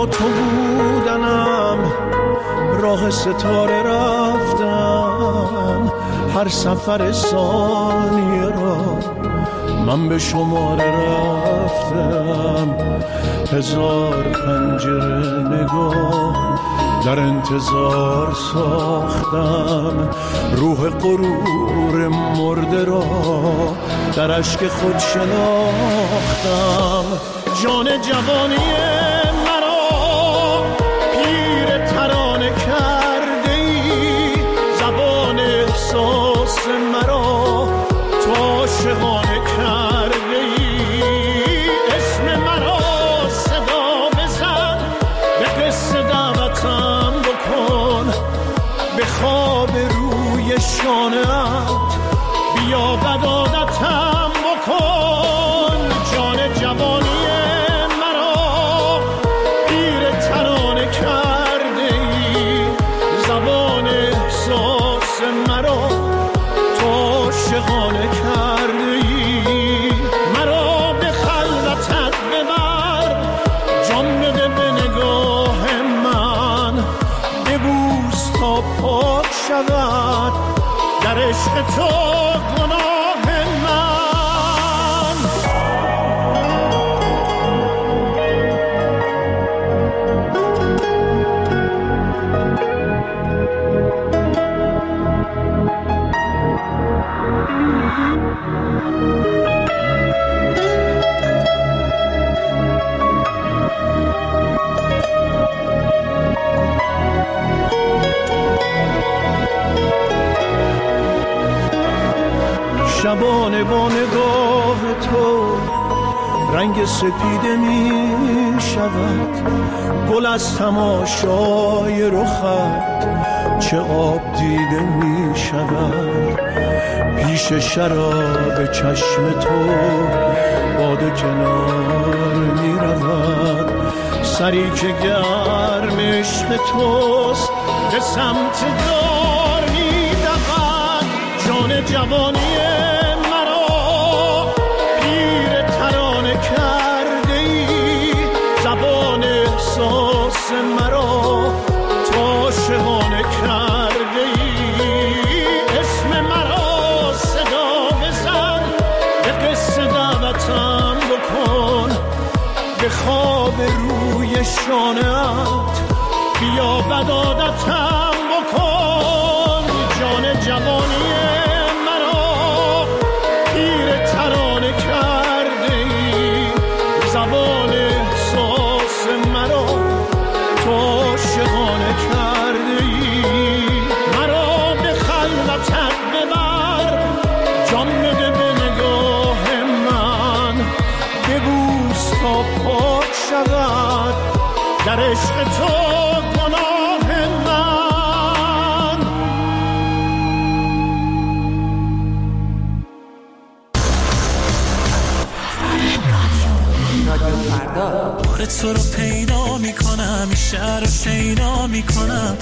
با تو بودنم، راه ستاره رفتم، هر سفر ثانیه را من به شماره رفتم. هزار پنجره نگاه در انتظار ساختم، روح غرور مرده را در اشک خود شناختم. جان جوانی مرا پیر ترانه کرده ای، زبان احساس مرا تو عاشقانه کرده ای. اسم مرا صدا بزن، به قصه دعوتم بکن، به خواب روی شانه‌ات بیا بدادتم بکن. جان جوانی مرا پیر ترانه کرده ای، زبان احساس مرا تو عاشقانه کرده ای. مرا به خلوتت ببر، جان بده به نگاه من، ببوس تا پاک شود در عشق تو گناه من. شبانه با نگاه تو رنگ سپیده می شود، گل از تماشای رخت چه آب دیده می شود. پیش شراب چشم تو باده کنار می رود، سری که گرم عشق توست به سمت دار می دود. جان جوانی مرا پیر ترانه کرده ای، زبان احساس مرا تو عاشقانه کرده ای. اسم مرا صدا بزن، به قصه دعوتم بکن، به خواب روی شانه‌ات بیا بدادتم بکن. جان جوانی مرا پیر ترانه کرده ای، زبان احساس مرا تو عاشقانه کرده ای. مرا به خلوتت ببر، جان بده به نگاه من، ببوس تا پاک شود در عشق تو گناه من. بار تو رو پیدا میکنم، این شهر رو شیدا میکنم.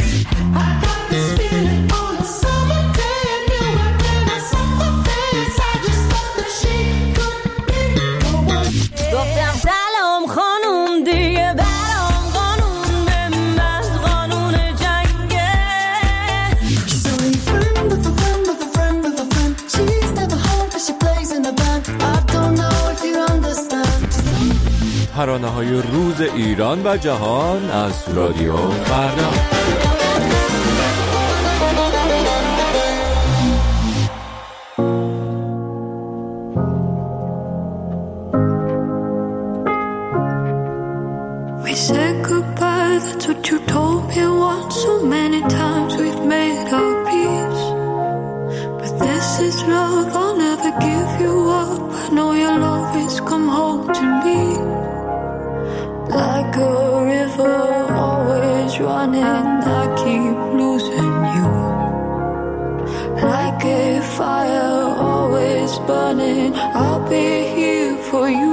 گفتم سلام خانوم دیگه برام قانون به من قانون جنگه. She's only a friend of a friend of a friend of a friend. She's never home but she plays in a band. I don't know if you understand. ترانه‌های روز ایران و جهان از رادیو فردا. We said goodbye, that's what you told me once. So many times we've made our peace, but this is love, I'll never give you up. I know you'll always come home to me. Like a river always running, I keep losing you. Like a fire always burning, I'll be here for you.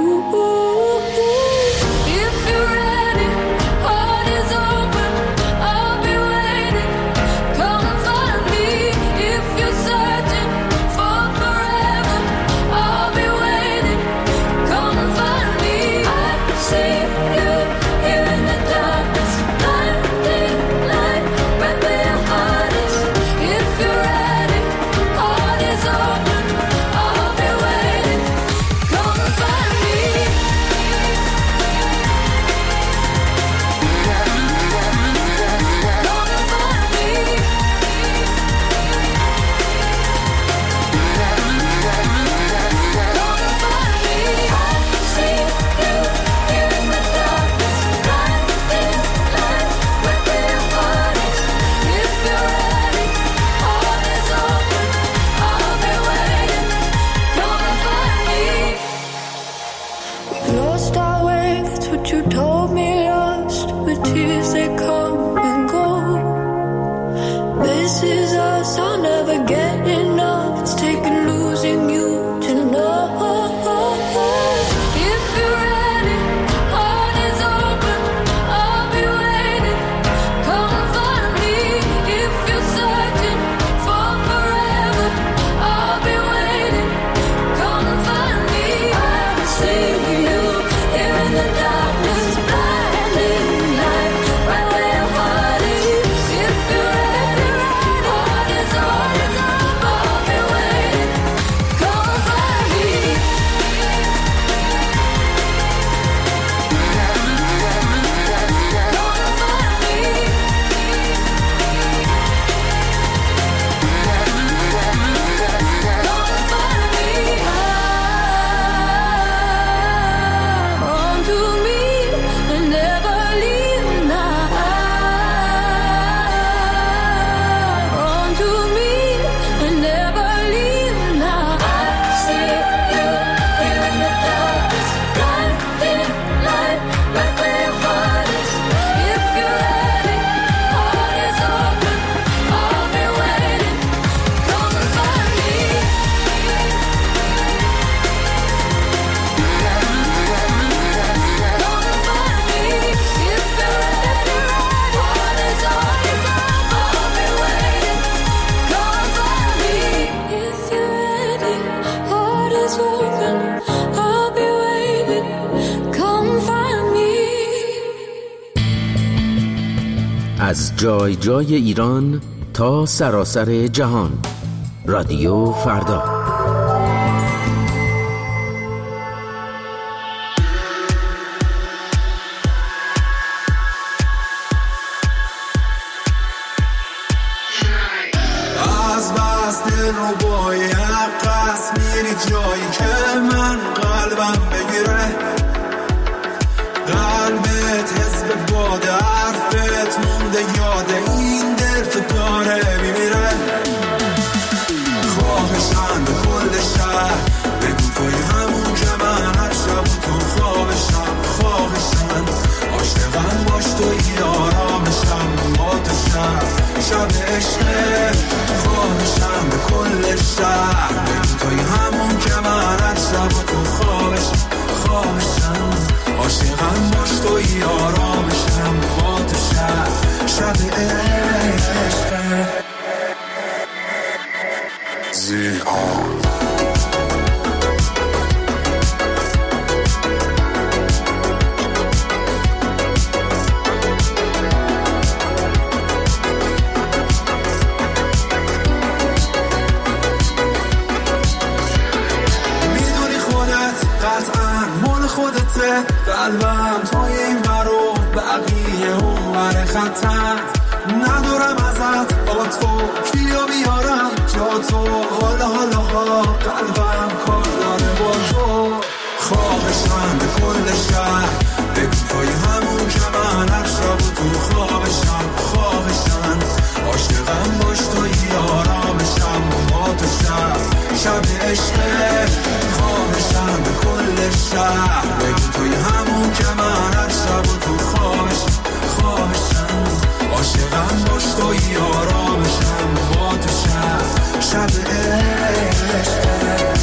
If you're ready, heart is open, I'll be waiting. Come find me. If you're searching for forever, I'll be waiting. Come find me. I see you here in the dark. از جای جای ایران تا سراسر جهان. رادیو فردا. از بس دل رو باید قصد میری جایی که من قلبم بگیره، قلبت حس به باد حرفت مونده یاد این دل که داره میمیره. خواهشم به کل شهر بگو توی همون که من هر شب تو خوابشم. خواهشم عاشقم باش توی آرامشم با تو شب عشقه. خواهشم به کل شهر بگو توی همون که من هر شب تو خوابشم. خواهشم عاشقم باش توی آرامشم با تو شب عشقه. قلبم توی این برو بقیه اون بر خطر ندارم ازت با تو کیو بیارم جا تو. حالا قلبم کار داره با تو. خواهشم به کل شهر بگو توی همون که من هر شب تو خوابشم. خواهشم عاشقم باش توی آرامشم با تو شب عشقه. خواهشم به کل شهر بگو توی همون که من هر شب تو خوابشم. خواهشم عاشقم باش توی آرامشم با تو شب عشقه.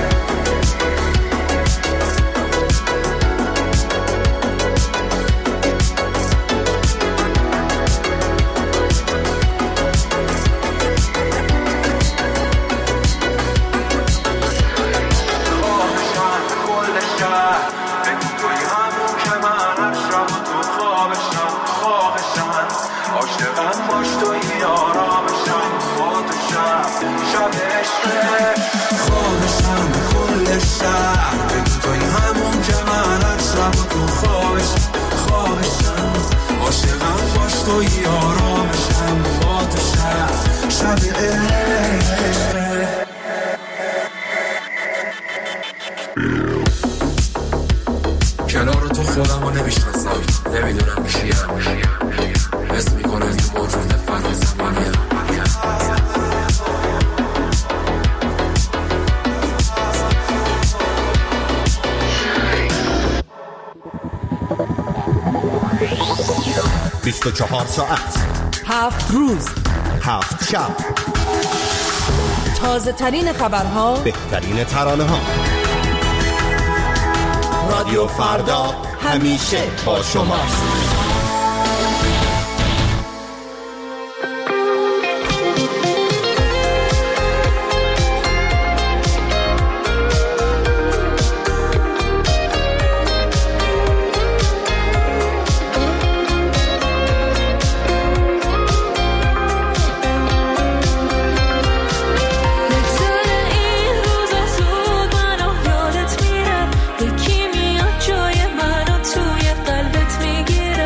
توی آرامشم با تو شب عشقه. کنار تو خودم رو نمیشناسم، نمیدونم کیم، حس میکنم یه موجود فرازمانیم. بیست و 24 ساعت 7 روز 7 شب، تازه ترین خبرها، بهترین ترانه ها. رادیو فردا همیشه با شماست. یکی میاد جای منو توی قلبت میگیره.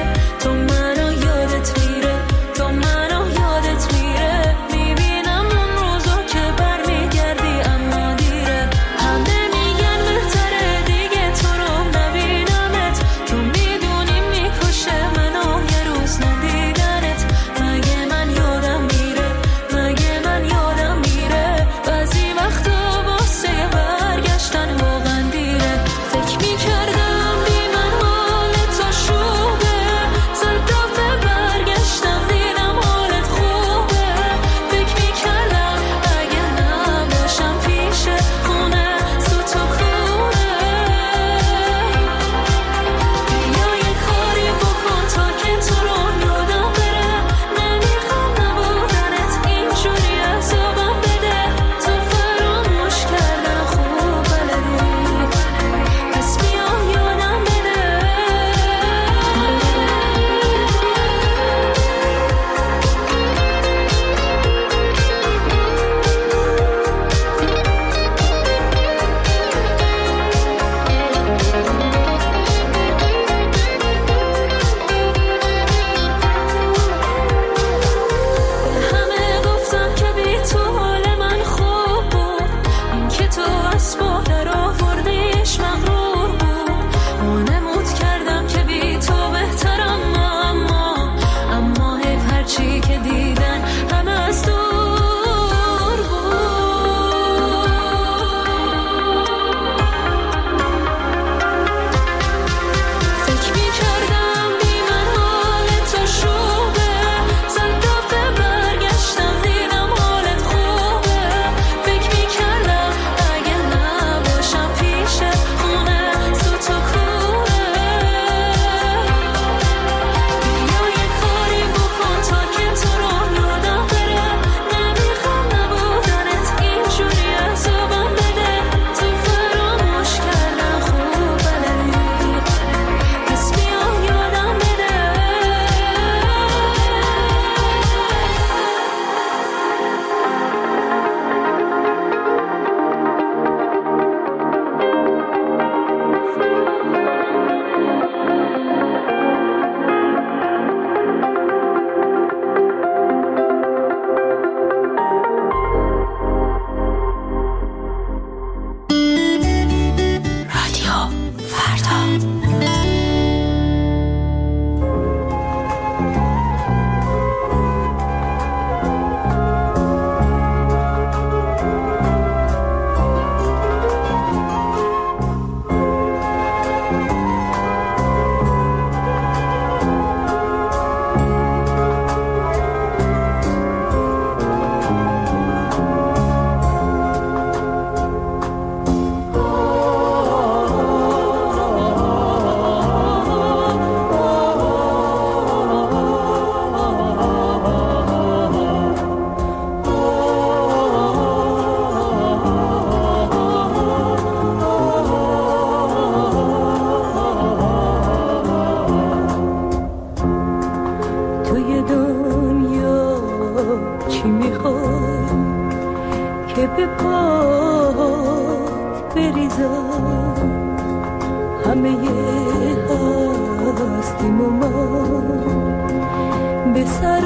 همه هستیم و ما به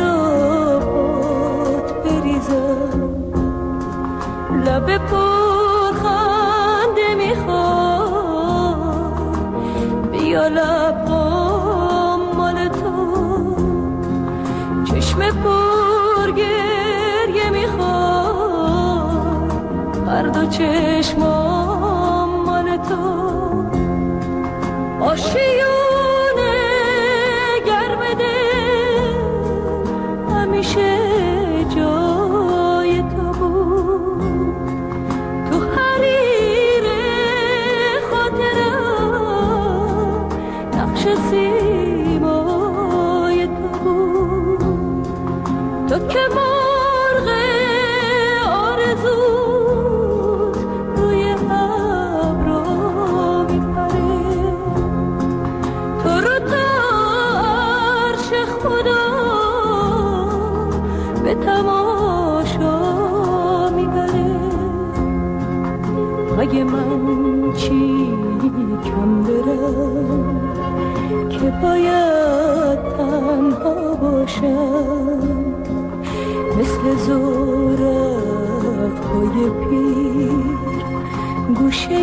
سرابات بریزم لب پرخنده میخواد بیا لبام مال تو چشم پرگریه میخواد هر دو چشمام مال تو آشیونه گرم دل همیشه جای تو بود تو حریر خاطرم نقش سیمای تو بود تو که مرغ آرزوت روی ابرا میپره تو رو تا عرش خدا به تماشا میبره اگه من چی کم دارم که باید تنها باشم مثل زورق‌های پیر گوشه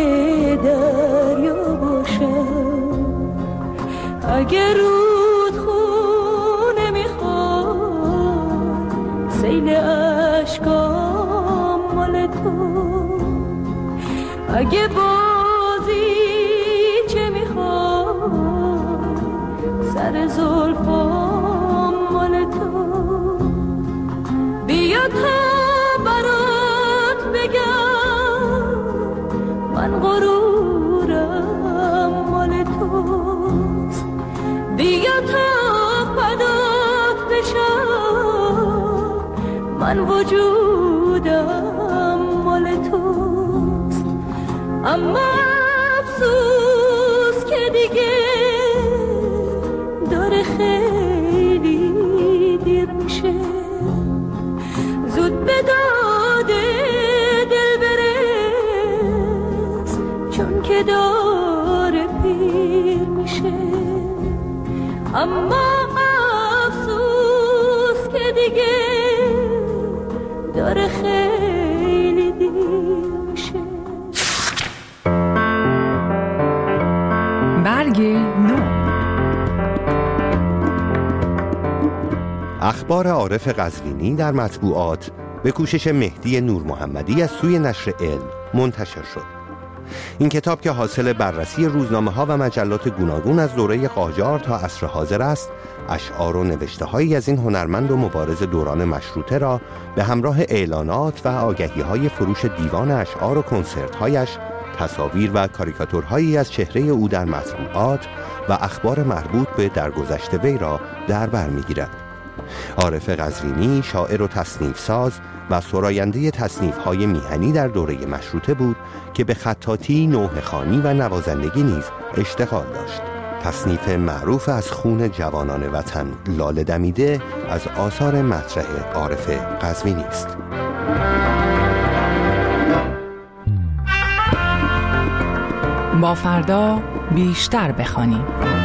دریا باشم اگه رودخونه میخواد سیل اشکام مال تو اگه بازی چه میخواد سر زلفام مال تو بیا تا برات بگم من غرورم مال توست بیا تا فدات بشم من وجودم مال توست اما افسوس که دیگه داره خیلی دیر میشه زود به داده دل برس چون که داره پیر میشه اما افسوس که دیگه داره خیلی دیر میشه برگ نو اخبار عارف قزوینی در مطبوعات به کوشش مهدی نور محمدی از سوی نشر علم منتشر شد. این کتاب که حاصل بررسی روزنامه‌ها و مجلات گوناگون از دوره قاجار تا عصر حاضر است، اشعار و نوشته‌هایی از این هنرمند و مبارز دوران مشروطه را به همراه اعلانات و آگهی‌های فروش دیوان اشعار و کنسرت‌هایش، تصاویر و کاریکاتورهایی از چهره او در مطبوعات و اخبار مربوط به درگذشت وی را در بر می‌گیرد. عارف قزوینی شاعر و تصنیف ساز و سراینده تصنیف‌های میهنی در دوره مشروطه بود که به خطاطی، نوحه خوانی و نوازندگی نیز اشتغال داشت. تصنیف معروف از خون جوانان وطن لاله دمیده از آثار مطرح عارف قزوینی است. با فردا بیشتر بخوانیم.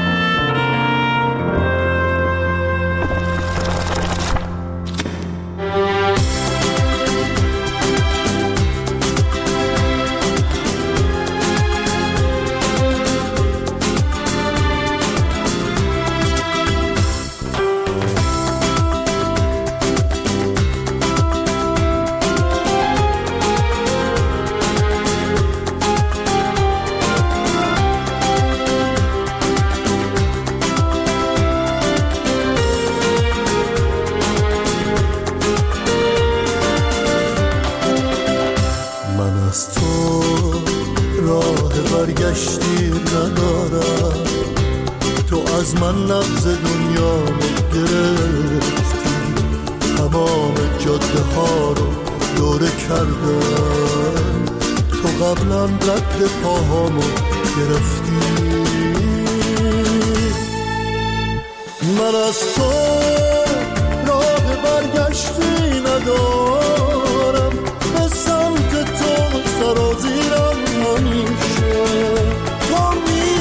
برگشتی ندارم، تو از من نبض دنیا گرفتی، تمام جاده ها رو دوره کردم، تو قبلا رد پاهامو گرفتی. من از تو راه برگشتی ندارم، به سمت تو سرازیرم همیشه، تو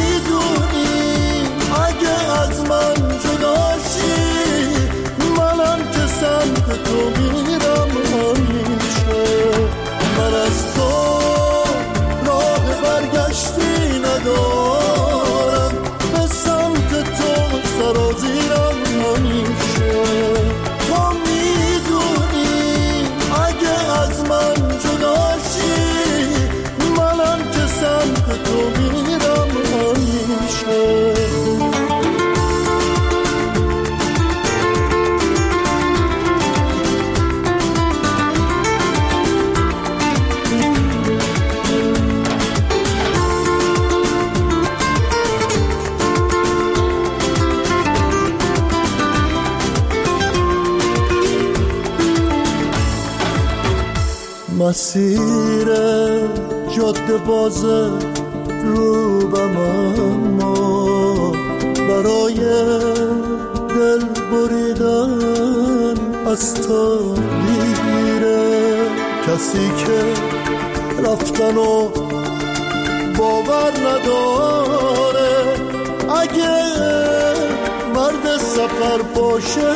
مسیر جاده بازه روبم، اما برای دل بریدن از تو دیره. کسی که رفتن و باور نداره، اگه مرد سفر باشه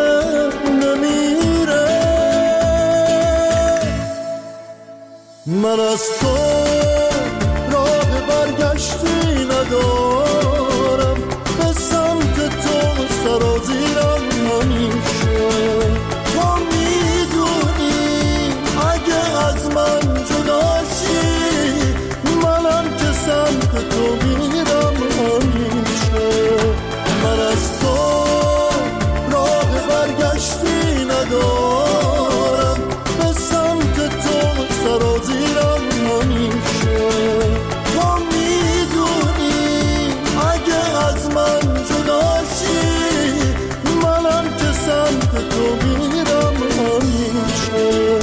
نمیره. من از تو راه برگشتی ندارم، به سمت تو سرازیرم همیشه. تو میدونی اگه از من جداشی، منم که سمت تو میرم همیشه. من از تو راه برگشتی ندارم، به سمت تو سرازیرم همیشه. تو میدونی اگه از من جداشی، منم که سمت تو میرم همیشه.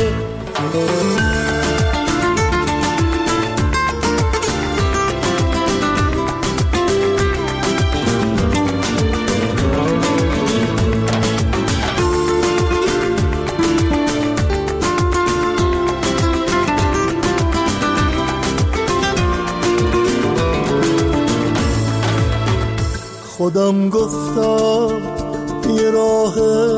خودم گفتم یه راه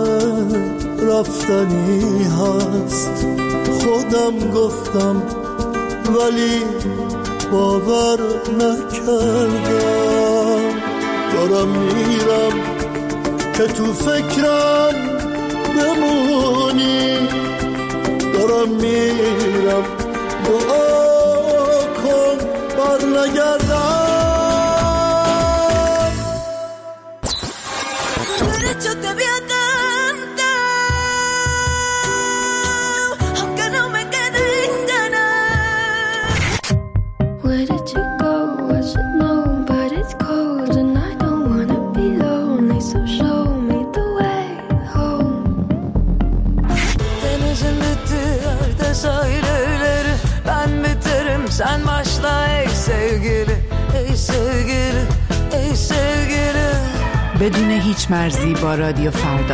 رفتنی هست، خودم گفتم ولی باور نکردم. دارم میرم که تو فکرم بمونی، دارم میرم دعا کن بر نگردم. Sen başla ey sevgili, ey sevgili, ey sevgili. بدون هیچ مرزی با رادیو فردا.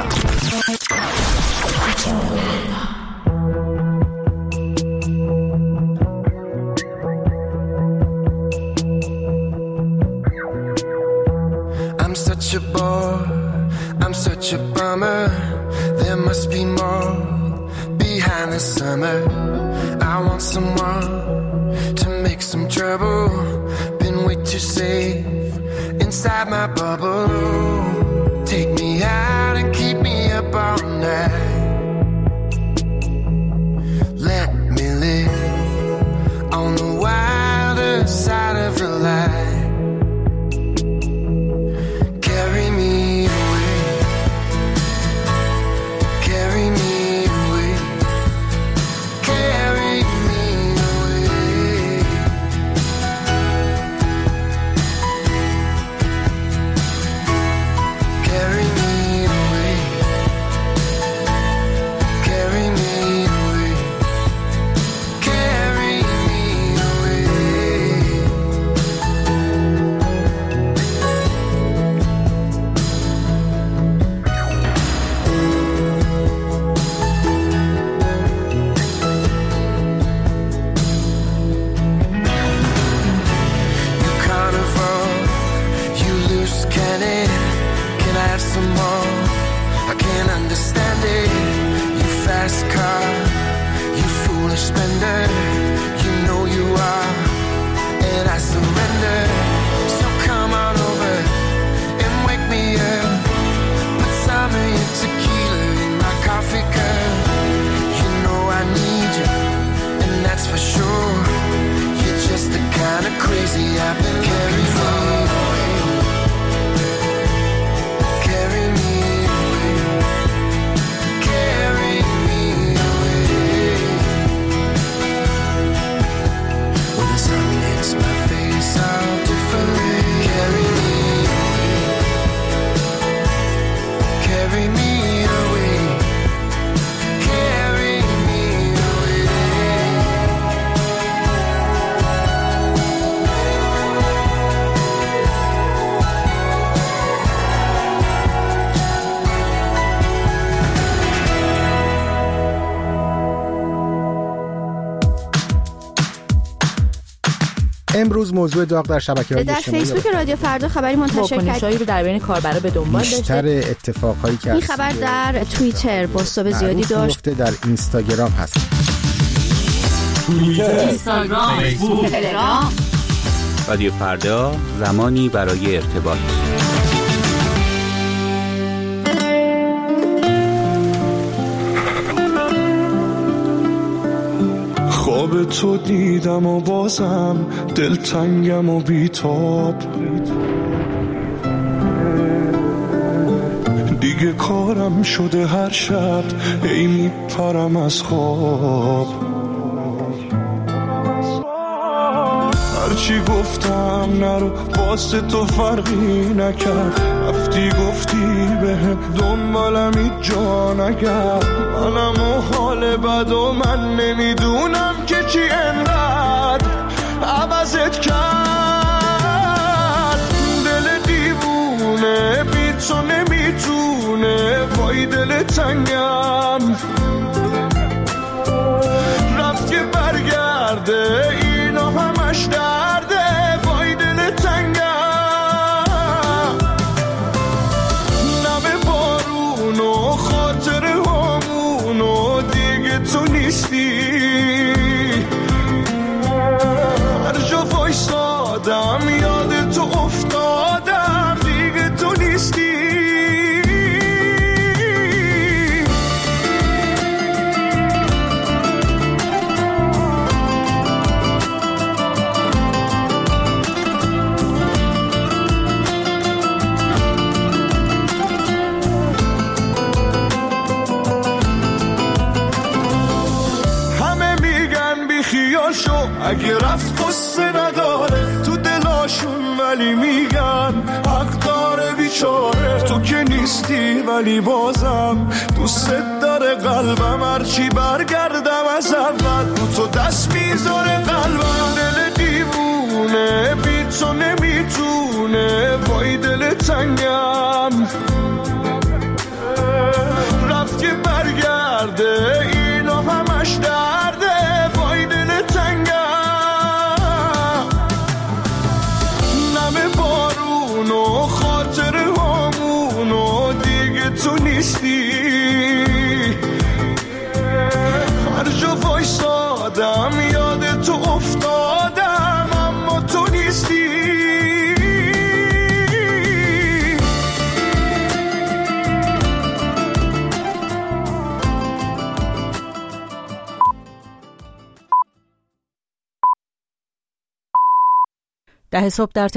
I'm such a bore, I'm such a bummer. There must be more behind the summer. I want someone to make some trouble. Been way too safe inside my bubble. Take me out and keep me up all night. Let me live on the wilder side of the light. Carry me away, carry me away, carry me away. Carry me away, carry me away, carry me away. You carnival, you loose cannon. Can I have some more? I can't understand it. You fast car, you foolish spender. You know you are, and I surrender. So come on over and wake me up. Put some of your tequila in my coffee cup. You know I need you, and that's for sure. You're just the kind of crazy I've been carrying for. Carry me away, carry me away. When the sun hits my face, I'll different. Carry me away, carry me away, carry me away. امروز موضوع داغ در شبکه‌های در اجتماعی فیسبوک رادیو فردا خبری منتشر واکنشایی رو در بین کاربرا به دنبال داشته. بیشتر اتفاقایی که این خبر در توییتر بازتاب زیادی داشت. در اینستاگرام هست. توییتر، اینستاگرام، فیسبوک، تلگرام. رادیو فردا، زمانی برای ارتباط. خواب تو دیدم و بازم دلتنگم و بیتاب، دیگه کارم شده هر شب ای میپرم از خواب. هرچی گفتم نرو واسه تو فرقی نکرد، رفتی گفتی بهم دنبالم هیچ جا نگرد. منم و حال بد و من نمیدونم که چی انقدر عوضت کرد. دل دیوونه بی تو نمیتونه، وای دل تنگم رفت که برگرده، اینا همش درده، وای دل تنگم. نم بارون و خاطر همون و دیگه تو نیستی، هر جا وایسادم یاد تو افتادم، دیگه تو نیستی. اگه رفت قصه نداره تو دلاشون، ولی میگن حق داره بیچاره. تو که نیستی ولی بازم دوست داره قلبم، هرچی برگردم از اول رو تو دست میذاره قلبم. دل دیوونه بی تو نمیتونه، وای دل تنگم رفت که برگرده، اینا همش درده، وای دل تنگم. بارون و خاطر همون و دیگه تو نیستی، هر جا وایسادم یاد تو افتادم، اما تو نیستی. ده صبح در